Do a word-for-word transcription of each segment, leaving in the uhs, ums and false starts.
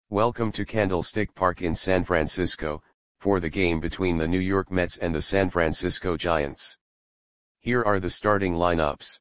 Welcome to Candlestick Park in San Francisco, for the game between the New York Mets and the San Francisco Giants. Here are the starting lineups.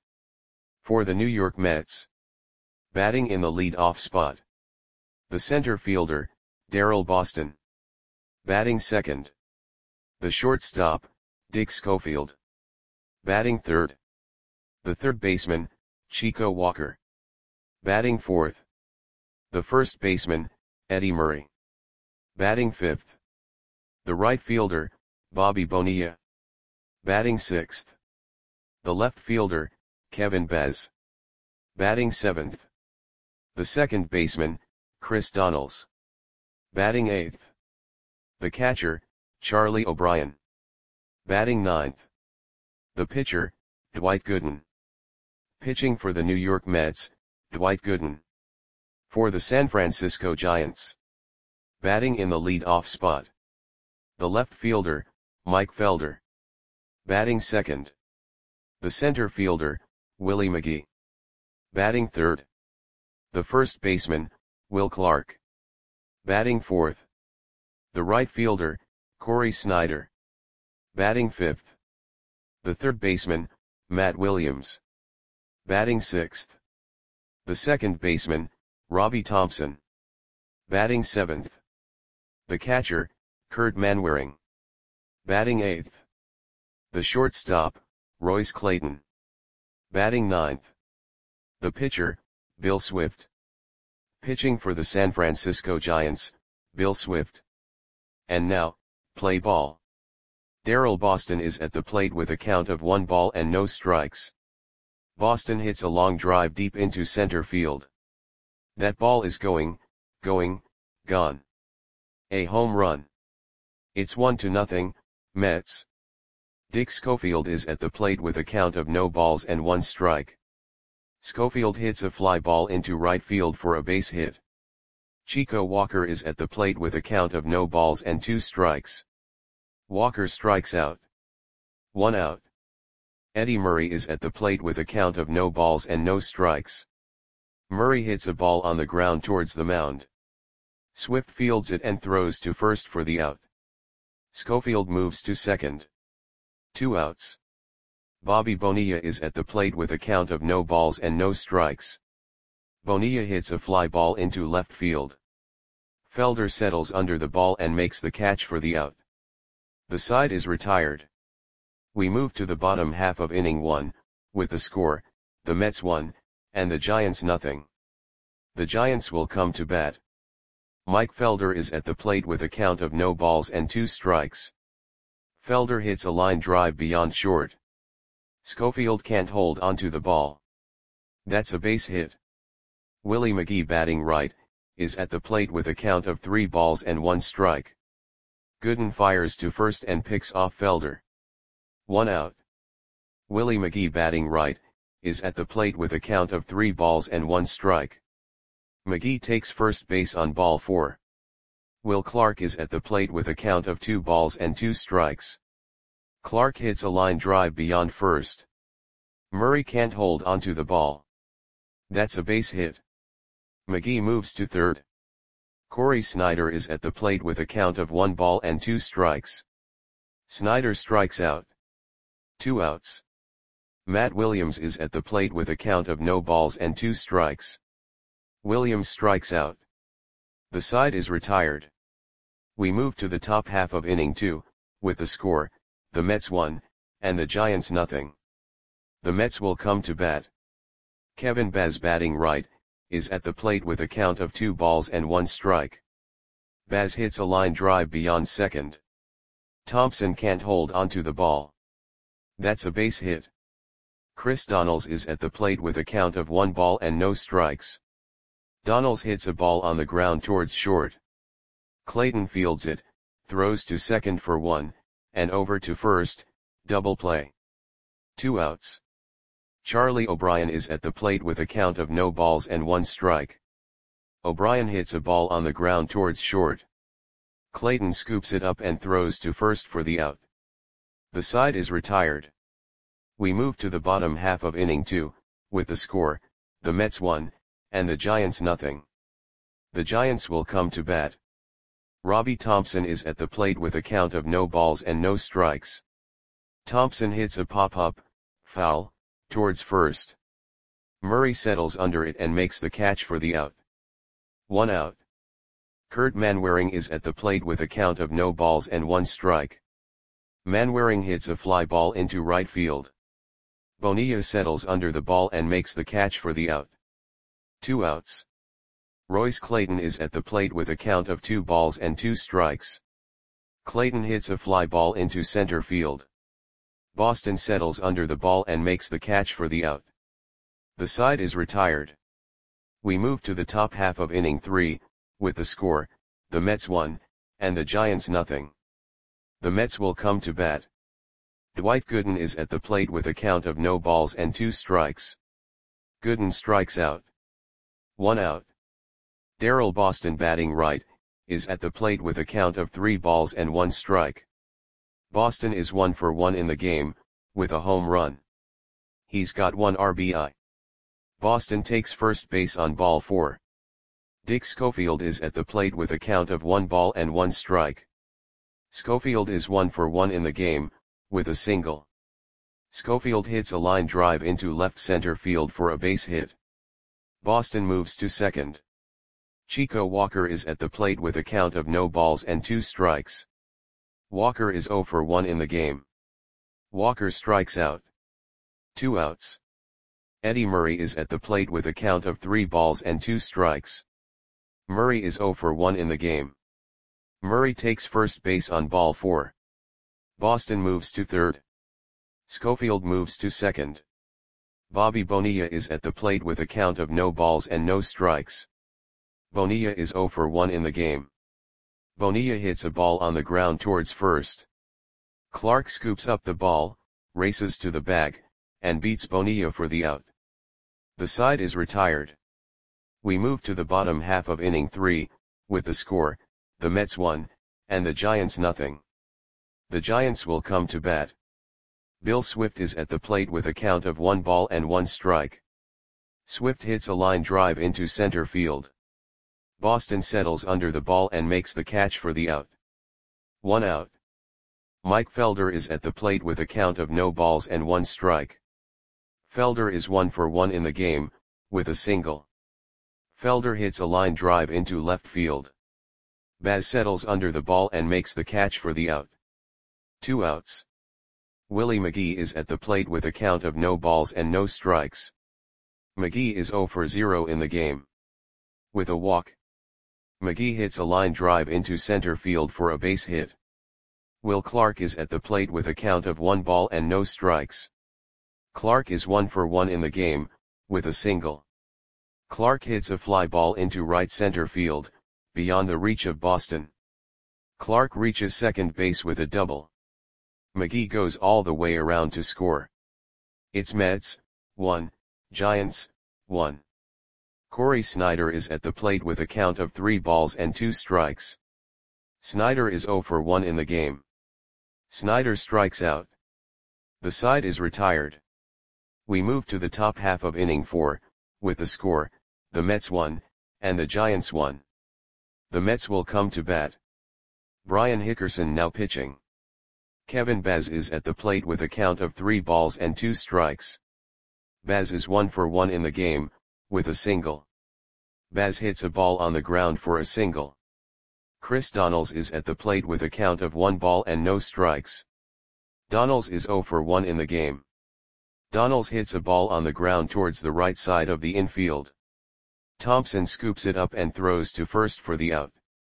For the New York Mets. Batting in the lead-off spot. The center fielder, Darrell Boston. Batting second. The shortstop, Dick Schofield. Batting third. The third baseman, Chico Walker. Batting fourth. The first baseman, Eddie Murray. Batting fifth. The right fielder, Bobby Bonilla. Batting sixth. The left fielder, Kevin Bez. Batting seventh. The second baseman, Chris Donnells. Batting eighth. The catcher, Charlie O'Brien. Batting ninth. The pitcher, Dwight Gooden. Pitching for the New York Mets, Dwight Gooden. For the San Francisco Giants. Batting in the lead-off spot. The left fielder, Mike Felder. Batting second. The center fielder, Willie McGee. Batting third. The first baseman, Will Clark. Batting fourth. The right fielder, Corey Snyder. Batting fifth. The third baseman, Matt Williams. Batting sixth. The second baseman, Robbie Thompson. Batting seventh. The catcher, Kurt Manwaring. Batting eighth. The shortstop, Royce Clayton. Batting ninth. The pitcher, Bill Swift. Pitching for the San Francisco Giants, Bill Swift. And now, play ball. Darrell Boston is at the plate with a count of one ball and no strikes. Boston hits a long drive deep into center field. That ball is going, going, gone. A home run. It's one to nothing, Mets. Dick Schofield is at the plate with a count of no balls and one strike. Schofield hits a fly ball into right field for a base hit. Chico Walker is at the plate with a count of no balls and two strikes. Walker strikes out. One out. Eddie Murray is at the plate with a count of no balls and no strikes. Murray hits a ball on the ground towards the mound. Swift fields it and throws to first for the out. Schofield moves to second. Two outs. Bobby Bonilla is at the plate with a count of no balls and no strikes. Bonilla hits a fly ball into left field. Felder settles under the ball and makes the catch for the out. The side is retired. We move to the bottom half of inning one, with the score, the Mets one, and the Giants nothing. The Giants will come to bat. Mike Felder is at the plate with a count of no balls and two strikes. Felder hits a line drive beyond short. Schofield can't hold onto the ball. That's a base hit. Willie McGee, batting right, is at the plate with a count of three balls and one strike. Gooden fires to first and picks off Felder. One out. Willie McGee, batting right, is at the plate with a count of three balls and one strike. McGee takes first base on ball four. Will Clark is at the plate with a count of two balls and two strikes. Clark hits a line drive beyond first. Murray can't hold onto the ball. That's a base hit. McGee moves to third. Corey Snyder is at the plate with a count of one ball and two strikes. Snyder strikes out. Two outs. Matt Williams is at the plate with a count of no balls and two strikes. Williams strikes out. The side is retired. We move to the top half of inning two, with the score, the Mets one, and the Giants nothing. The Mets will come to bat. Kevin Bez, batting right, is at the plate with a count of two balls and one strike. Baz hits a line drive beyond second. Thompson can't hold onto the ball. That's a base hit. Chris Donnells is at the plate with a count of one ball and no strikes. Donnells hits a ball on the ground towards short. Clayton fields it, throws to second for one, and over to first, double play. Two outs. Charlie O'Brien is at the plate with a count of no balls and one strike. O'Brien hits a ball on the ground towards short. Clayton scoops it up and throws to first for the out. The side is retired. We move to the bottom half of inning two, with the score, the Mets one, and the Giants nothing. The Giants will come to bat. Robbie Thompson is at the plate with a count of no balls and no strikes. Thompson hits a pop-up, foul, towards first. Murray settles under it and makes the catch for the out. One out. Kurt Manwaring is at the plate with a count of no balls and one strike. Manwaring hits a fly ball into right field. Bonilla settles under the ball and makes the catch for the out. Two outs. Royce Clayton is at the plate with a count of two balls and two strikes. Clayton hits a fly ball into center field. Boston settles under the ball and makes the catch for the out. The side is retired. We move to the top half of inning three, with the score, the Mets one, and the Giants nothing. The Mets will come to bat. Dwight Gooden is at the plate with a count of no balls and two strikes. Gooden strikes out. One out. Darrell Boston, batting right, is at the plate with a count of three balls and one strike. Boston is one for one in the game, with a home run. He's got one R B I. Boston takes first base on ball four. Dick Schofield is at the plate with a count of one ball and one strike. Schofield is one for one in the game, with a single. Schofield hits a line drive into left center field for a base hit. Boston moves to second. Chico Walker is at the plate with a count of no balls and two strikes. Walker is zero for one in the game. Walker strikes out. Two outs. Eddie Murray is at the plate with a count of three balls and two strikes. Murray is zero for one in the game. Murray takes first base on ball four. Boston moves to third. Schofield moves to second. Bobby Bonilla is at the plate with a count of no balls and no strikes. Bonilla is zero for one in the game. Bonilla hits a ball on the ground towards first. Clark scoops up the ball, races to the bag, and beats Bonilla for the out. The side is retired. We move to the bottom half of inning three, with the score, the Mets one, and the Giants nothing. The Giants will come to bat. Bill Swift is at the plate with a count of one ball and one strike. Swift hits a line drive into center field. Boston settles under the ball and makes the catch for the out. One out. Mike Felder is at the plate with a count of no balls and one strike. Felder is one for one in the game, with a single. Felder hits a line drive into left field. Baz settles under the ball and makes the catch for the out. Two outs. Willie McGee is at the plate with a count of no balls and no strikes. McGee is zero for zero in the game. With a walk. McGee hits a line drive into center field for a base hit. Will Clark is at the plate with a count of one ball and no strikes. Clark is one for one in the game, with a single. Clark hits a fly ball into right center field, beyond the reach of Boston. Clark reaches second base with a double. McGee goes all the way around to score. It's Mets, one, Giants, one. Corey Snyder is at the plate with a count of three balls and two strikes. Snyder is zero for one in the game. Snyder strikes out. The side is retired. We move to the top half of inning four, with the score, the Mets one, and the Giants one. The Mets will come to bat. Brian Hickerson now pitching. Kevin Baz is at the plate with a count of three balls and two strikes. Baz is one for one in the game, with a single. Baz hits a ball on the ground for a single. Chris Donnells is at the plate with a count of one ball and no strikes. Donnells is zero for one in the game. Donnells hits a ball on the ground towards the right side of the infield. Thompson scoops it up and throws to first for the out.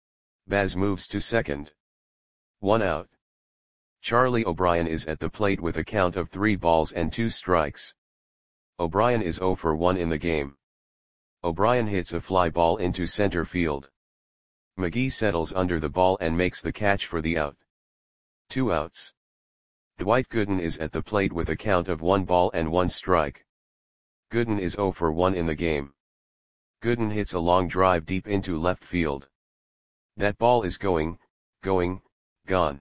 Baz moves to second. One out. Charlie O'Brien is at the plate with a count of three balls and two strikes. O'Brien is zero for one in the game. O'Brien hits a fly ball into center field. McGee settles under the ball and makes the catch for the out. Two outs. Dwight Gooden is at the plate with a count of one ball and one strike. Gooden is zero for one in the game. Gooden hits a long drive deep into left field. That ball is going, going, gone.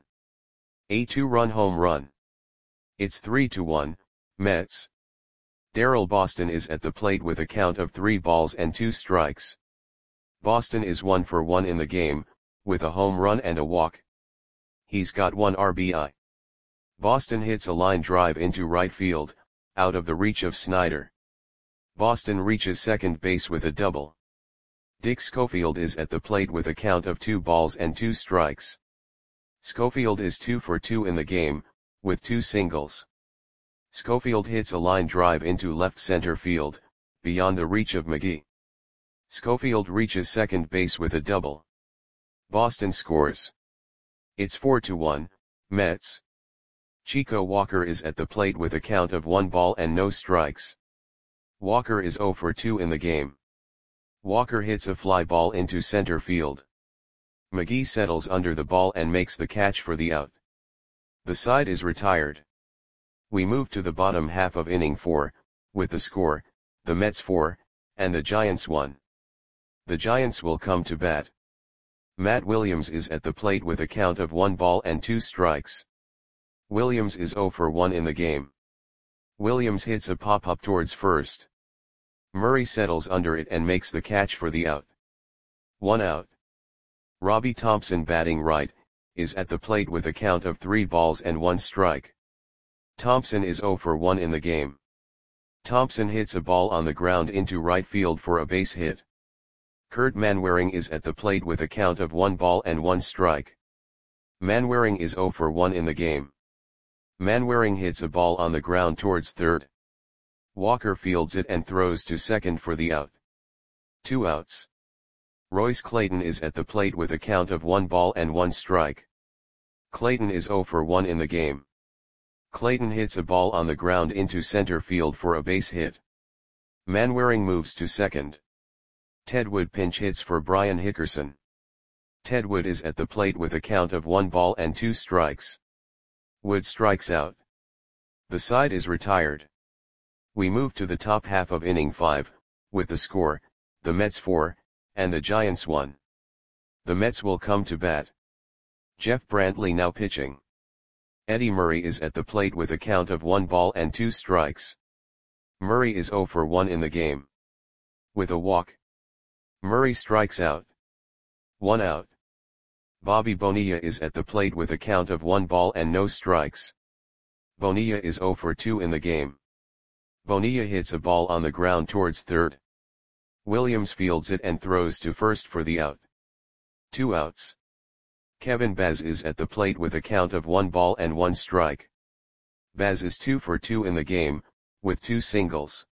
A two-run home run. It's three to one, Mets. Darrell Boston is at the plate with a count of three balls and two strikes. Boston is one for one in the game, with a home run and a walk. He's got one R B I. Boston hits a line drive into right field, out of the reach of Snyder. Boston reaches second base with a double. Dick Schofield is at the plate with a count of two balls and two strikes. Schofield is two for two in the game, with two singles. Schofield hits a line drive into left center field, beyond the reach of McGee. Schofield reaches second base with a double. Boston scores. It's four to one, Mets. Chico Walker is at the plate with a count of one ball and no strikes. Walker is zero for two in the game. Walker hits a fly ball into center field. McGee settles under the ball and makes the catch for the out. The side is retired. We move to the bottom half of inning four, with the score, the Mets four, and the Giants one. The Giants will come to bat. Matt Williams is at the plate with a count of one ball and two strikes. Williams is zero for one in the game. Williams hits a pop-up towards first. Murray settles under it and makes the catch for the out. One out. Robbie Thompson, batting right, is at the plate with a count of three balls and one strike. Thompson is zero for one in the game. Thompson hits a ball on the ground into right field for a base hit. Kurt Manwaring is at the plate with a count of one ball and one strike. Manwaring is zero for one in the game. Manwaring hits a ball on the ground towards third. Walker fields it and throws to second for the out. Two outs. Royce Clayton is at the plate with a count of one ball and one strike. Clayton is zero for one in the game. Clayton hits a ball on the ground into center field for a base hit. Manwaring moves to second. Ted Wood pinch hits for Brian Hickerson. Ted Wood is at the plate with a count of one ball and two strikes. Wood strikes out. The side is retired. We move to the top half of inning five, with the score, the Mets four, and the Giants one. The Mets will come to bat. Jeff Brantley now pitching. Eddie Murray is at the plate with a count of one ball and two strikes. Murray is zero for one in the game. With a walk. Murray strikes out. One out. Bobby Bonilla is at the plate with a count of one ball and no strikes. Bonilla is zero for two in the game. Bonilla hits a ball on the ground towards third. Williams fields it and throws to first for the out. Two outs. Kevin Baz is at the plate with a count of one ball and one strike. Baz is two for two in the game, with two singles.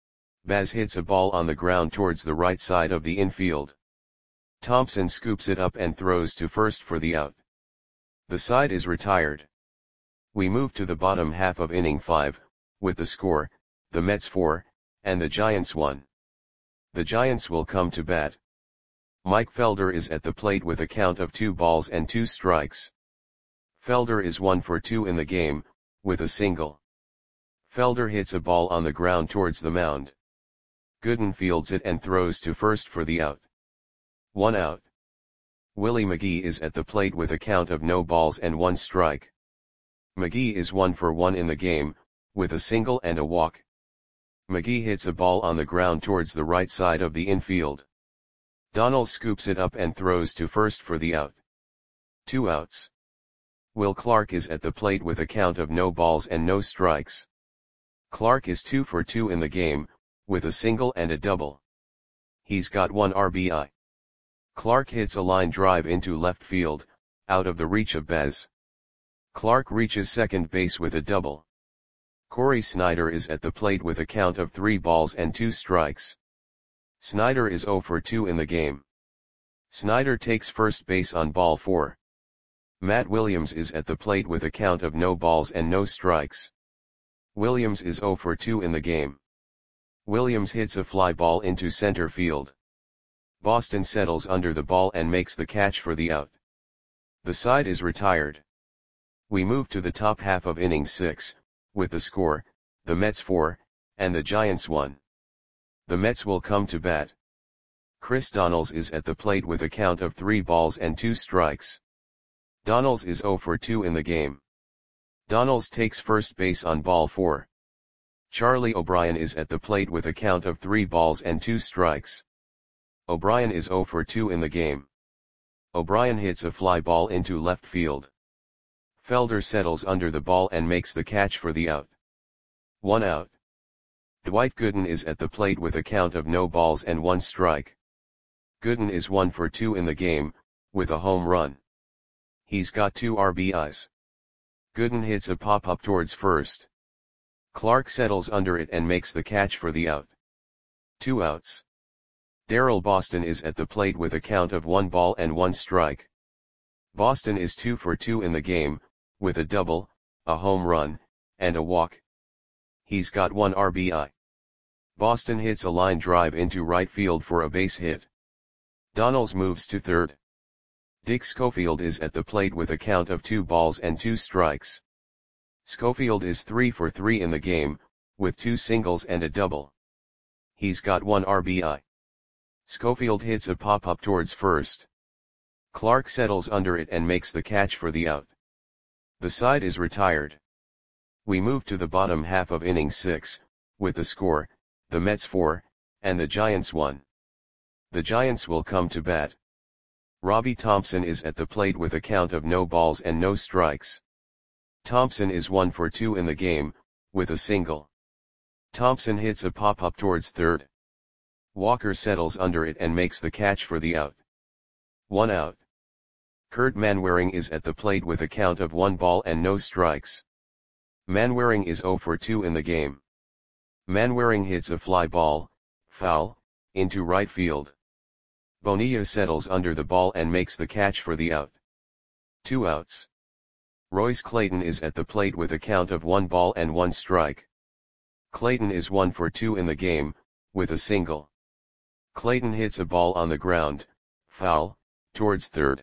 Baz hits a ball on the ground towards the right side of the infield. Thompson scoops it up and throws to first for the out. The side is retired. We move to the bottom half of inning five, with the score, the Mets four, and the Giants one. The Giants will come to bat. Mike Felder is at the plate with a count of two balls and two strikes. Felder is one for two in the game, with a single. Felder hits a ball on the ground towards the mound. Gooden fields it and throws to first for the out. One out. Willie McGee is at the plate with a count of no balls and one strike. McGee is one for one in the game, with a single and a walk. McGee hits a ball on the ground towards the right side of the infield. Donald scoops it up and throws to first for the out. Two outs. Will Clark is at the plate with a count of no balls and no strikes. Clark is two for two in the game, with a single and a double. He's got one R B I. Clark hits a line drive into left field, out of the reach of Baz. Clark reaches second base with a double. Corey Snyder is at the plate with a count of three balls and two strikes. Snyder is zero for two in the game. Snyder takes first base on ball four. Matt Williams is at the plate with a count of no balls and no strikes. Williams is zero for two in the game. Williams hits a fly ball into center field. Boston settles under the ball and makes the catch for the out. The side is retired. We move to the top half of inning six, with the score, the Mets four, and the Giants one. The Mets will come to bat. Chris Donalds is at the plate with a count of three balls and two strikes. Donalds is zero for two in the game. Donalds takes first base on ball four. Charlie O'Brien is at the plate with a count of three balls and two strikes. O'Brien is zero for two in the game. O'Brien hits a fly ball into left field. Felder settles under the ball and makes the catch for the out. One out. Dwight Gooden is at the plate with a count of no balls and one strike. Gooden is one for two in the game, with a home run. He's got two R B Is. Gooden hits a pop-up towards first. Clark settles under it and makes the catch for the out. Two outs. Darrell Boston is at the plate with a count of one ball and one strike. Boston is two for two in the game, with a double, a home run, and a walk. He's got one R B I. Boston hits a line drive into right field for a base hit. Donalds moves to third. Dick Schofield is at the plate with a count of two balls and two strikes. Schofield is three for three in the game, with two singles and a double. He's got one R B I. Schofield hits a pop-up towards first. Clark settles under it and makes the catch for the out. The side is retired. We move to the bottom half of inning six, with the score, the Mets four, and the Giants one. The Giants will come to bat. Robbie Thompson is at the plate with a count of no balls and no strikes. Thompson is one for two in the game, with a single. Thompson hits a pop-up towards third. Walker settles under it and makes the catch for the out. One out. Kurt Manwaring is at the plate with a count of one ball and no strikes. Manwaring is zero for two in the game. Manwaring hits a fly ball, foul, into right field. Bonilla settles under the ball and makes the catch for the out. Two outs. Royce Clayton is at the plate with a count of one ball and one strike. Clayton is one for two in the game, with a single. Clayton hits a ball on the ground, foul, towards third.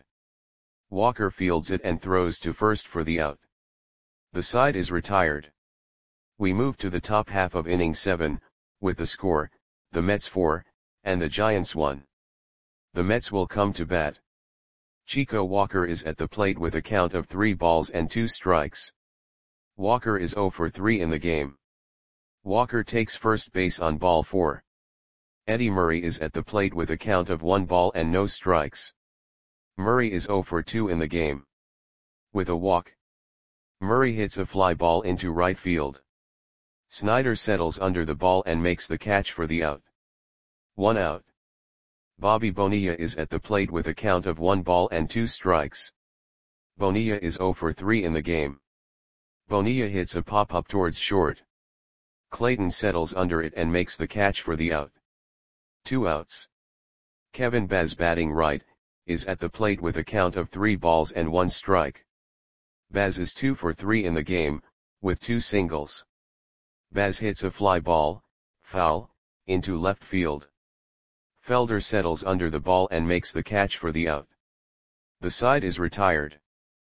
Walker fields it and throws to first for the out. The side is retired. We move to the top half of inning seven, with the score, the Mets four, and the Giants one. The Mets will come to bat. Chico Walker is at the plate with a count of three balls and two strikes. Walker is zero for three in the game. Walker takes first base on ball four. Eddie Murray is at the plate with a count of one ball and no strikes. Murray is zero for two in the game. With a walk. Murray hits a fly ball into right field. Snyder settles under the ball and makes the catch for the out. One out. Bobby Bonilla is at the plate with a count of one ball and two strikes. Bonilla is zero for three in the game. Bonilla hits a pop-up towards short. Clayton settles under it and makes the catch for the out. Two outs. Kevin Baz, batting right, is at the plate with a count of three balls and one strike. Baz is two for three in the game, with two singles. Baz hits a fly ball, foul, into left field. Felder settles under the ball and makes the catch for the out. The side is retired.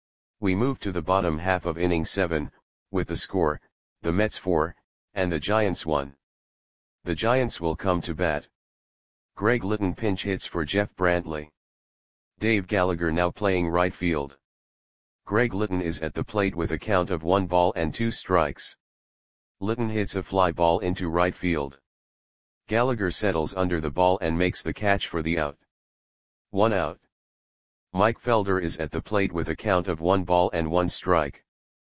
We move to the bottom half of inning seven, with the score, the Mets four, and the Giants one. The Giants will come to bat. Greg Litton pinch hits for Jeff Brantley. Dave Gallagher now playing right field. Greg Litton is at the plate with a count of one ball and two strikes. Litton hits a fly ball into right field. Gallagher settles under the ball and makes the catch for the out. One out. Mike Felder is at the plate with a count of one ball and one strike.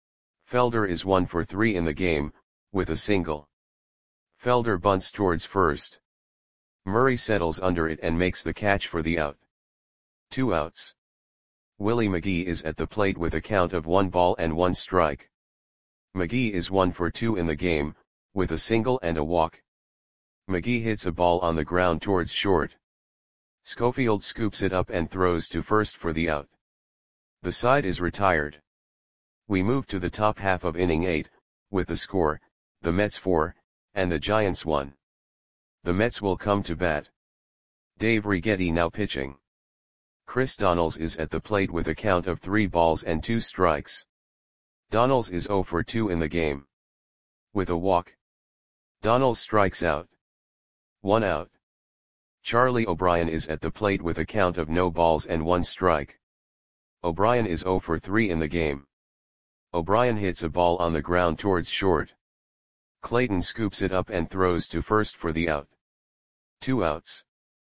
Felder is one for three in the game, with a single. Felder bunts towards first. Murray settles under it and makes the catch for the out. Two outs. Willie McGee is at the plate with a count of one ball and one strike. McGee is one for two in the game, with a single and a walk. McGee hits a ball on the ground towards short. Schofield scoops it up and throws to first for the out. The side is retired. We move to the top half of inning eight, with the score, the Mets four, and the Giants one. The Mets will come to bat. Dave Righetti now pitching. Chris Donalds is at the plate with a count of three balls and two strikes. Donalds is zero for two in the game. With a walk. Donalds strikes out. One out. Charlie O'Brien is at the plate with a count of no balls and one strike. O'Brien is zero for three in the game. O'Brien hits a ball on the ground towards short. Clayton scoops it up and throws to first for the out. Two outs.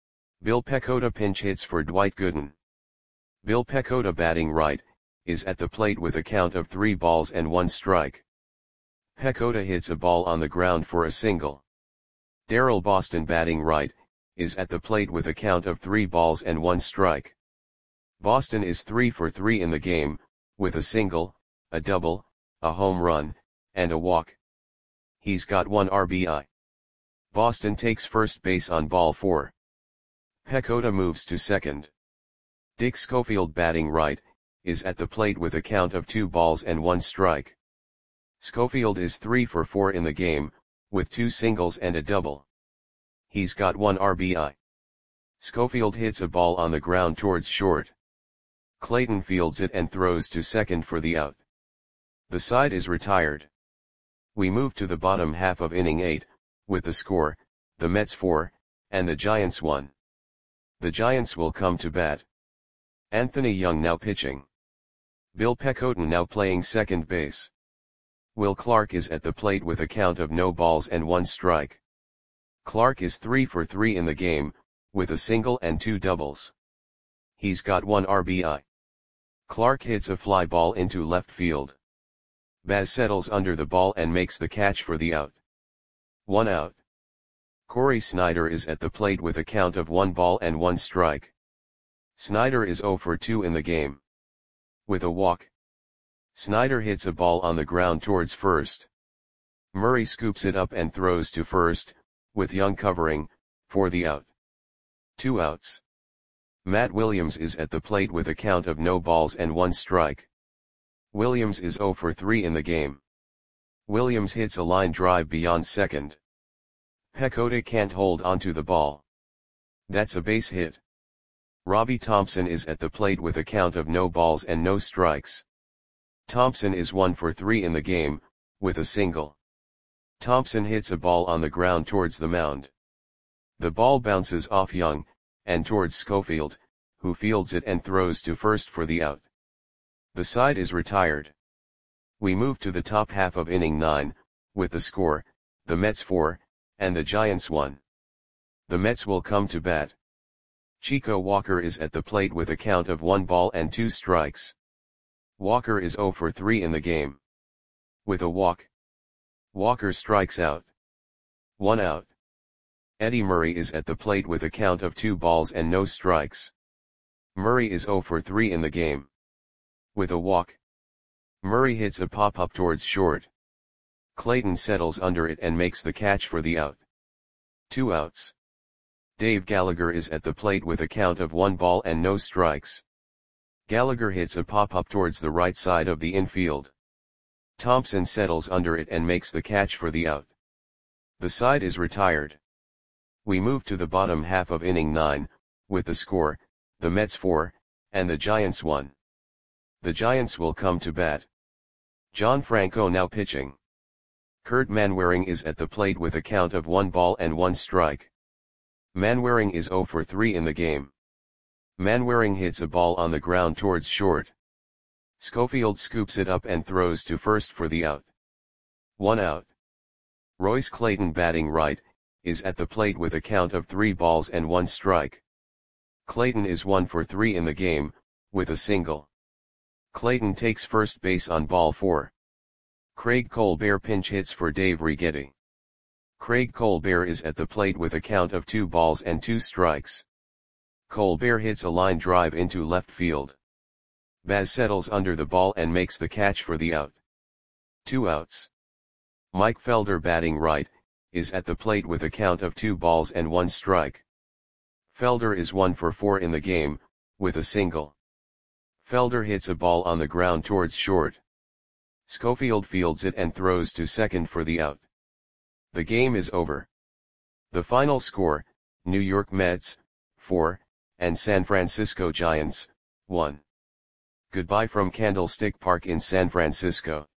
Bill Pecota pinch hits for Dwight Gooden. Bill Pecota batting right, is at the plate with a count of three balls and one strike. Pecota hits a ball on the ground for a single. Darrell Boston batting right, is at the plate with a count of three balls and one strike. Boston is three for three in the game, with a single, a double, a home run, and a walk. He's got one R B I. Boston takes first base on ball four. Pecota moves to second. Dick Schofield batting right, is at the plate with a count of two balls and one strike. Schofield is three for four in the game, with two singles and a double. He's got one R B I. Schofield hits a ball on the ground towards short. Clayton fields it and throws to second for the out. The side is retired. We move to the bottom half of inning eight, with the score, the Mets four, and the Giants one. The Giants will come to bat. Anthony Young now pitching. Bill Pecota now playing second base. Will Clark is at the plate with a count of no balls and one strike. Clark is three for three in the game, with a single and two doubles. He's got one R B I. Clark hits a fly ball into left field. Baz settles under the ball and makes the catch for the out. One out. Corey Snyder is at the plate with a count of one ball and one strike. Snyder is zero for two in the game. With a walk. Snyder hits a ball on the ground towards first. Murray scoops it up and throws to first, with Young covering, for the out. Two outs. Matt Williams is at the plate with a count of no balls and one strike. Williams is zero for three in the game. Williams hits a line drive beyond second. Pecota can't hold onto the ball. That's a base hit. Robbie Thompson is at the plate with a count of no balls and no strikes. Thompson is one for three in the game, with a single. Thompson hits a ball on the ground towards the mound. The ball bounces off Young, and towards Schofield, who fields it and throws to first for the out. The side is retired. We move to the top half of inning nine, with the score, the Mets four, and the Giants one. The Mets will come to bat. Chico Walker is at the plate with a count of one ball and two strikes. Walker is zero for three in the game. With a walk. Walker strikes out. One out. Eddie Murray is at the plate with a count of two balls and no strikes. Murray is zero for three in the game. With a walk. Murray hits a pop-up towards short. Clayton settles under it and makes the catch for the out. Two outs. Dave Gallagher is at the plate with a count of one ball and no strikes. Gallagher hits a pop-up towards the right side of the infield. Thompson settles under it and makes the catch for the out. The side is retired. We move to the bottom half of inning nine, with the score, the Mets four, and the Giants one. The Giants will come to bat. John Franco now pitching. Kurt Manwaring is at the plate with a count of one ball and one strike. Manwaring is zero for three in the game. Manwaring hits a ball on the ground towards short. Schofield scoops it up and throws to first for the out. One out. Royce Clayton batting right, is at the plate with a count of three balls and one strike. Clayton is one for three in the game, with a single. Clayton takes first base on ball four. Craig Colbert pinch hits for Dave Righetti. Craig Colbert is at the plate with a count of two balls and two strikes. Colbert hits a line drive into left field. Baz settles under the ball and makes the catch for the out. Two outs. Mike Felder batting right, is at the plate with a count of two balls and one strike. Felder is one for four in the game, with a single. Felder hits a ball on the ground towards short. Schofield fields it and throws to second for the out. The game is over. The final score, New York Mets, four, and San Francisco Giants, one. Goodbye from Candlestick Park in San Francisco.